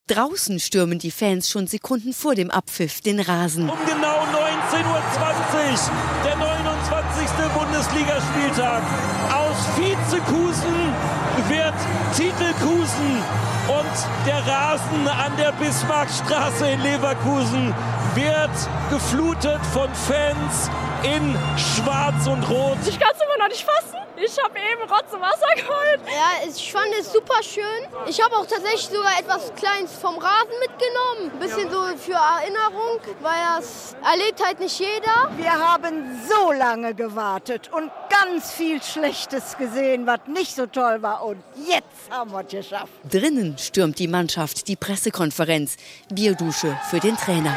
Draußen stürmen die Fans schon Sekunden vor dem Abpfiff den Rasen. Um genau 19:20 Uhr, der 29. Bundesligaspieltag. Aus Vizekusen wird Titelkusen und der Rasen an der Bismarckstraße in Leverkusen wird geflutet von Fans in Schwarz und Rot. Ich kann es immer noch nicht fassen. Ich habe eben Rotz und Wasser geholt. Ja, ich fand es super schön. Ich habe auch tatsächlich sogar etwas Kleines vom Rasen mitgenommen. Ein bisschen so für Erinnerung, weil das erlebt halt nicht jeder. Wir haben so lange gewartet und ganz viel Schlechtes gesehen, was nicht so toll war. Und jetzt haben wir es geschafft. Drinnen stürmt die Mannschaft die Pressekonferenz. Bierdusche für den Trainer.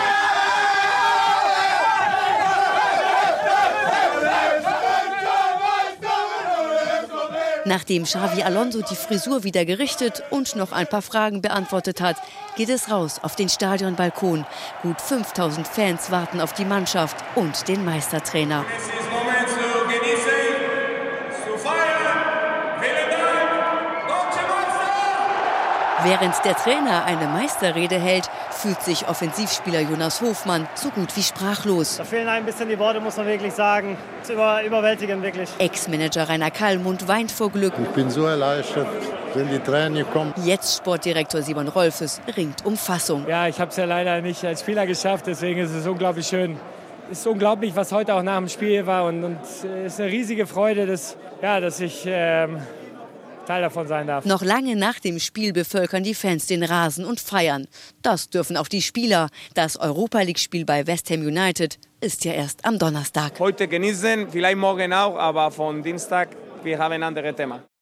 Nachdem Xavi Alonso die Frisur wieder gerichtet und noch ein paar Fragen beantwortet hat, geht es raus auf den Stadionbalkon. Gut 5000 Fans warten auf die Mannschaft und den Meistertrainer. Es ist Moment zu genießen, zu feiern. Vielen Dank, Deutsche Meister! Während der Trainer eine Meisterrede hält, fühlt sich Offensivspieler Jonas Hofmann so gut wie sprachlos. Da fehlen ein bisschen die Worte, muss man wirklich sagen. Es ist überwältigend, wirklich. Ex-Manager Rainer Kallmund weint vor Glück. Ich bin so erleichtert, sind die Tränen gekommen. Jetzt Sportdirektor Simon Rolfes ringt um Fassung. Ja, ich habe es ja leider nicht als Spieler geschafft, deswegen ist es unglaublich schön. Es ist unglaublich, was heute auch nach dem Spiel war und es ist eine riesige Freude, dass ich Teil davon sein darf. Noch lange nach dem Spiel bevölkern die Fans den Rasen und feiern. Das dürfen auch die Spieler. Das Europa-League-Spiel bei West Ham United ist ja erst am Donnerstag. Heute genießen, vielleicht morgen auch, aber von Dienstag, wir haben andere Themen.